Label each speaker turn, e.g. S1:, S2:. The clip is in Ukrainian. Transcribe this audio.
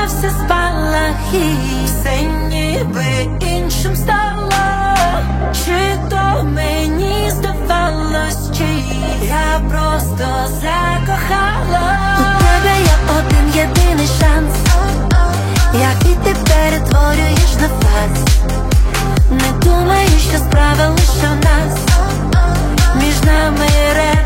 S1: зламався спалахи, все ніби іншим стало. Чи то мені здавалось, чи я просто закохала. У тебе є один єдиний шанс, який ти перетворюєш на фарс. Не думаю, що справа лише в нас, між нами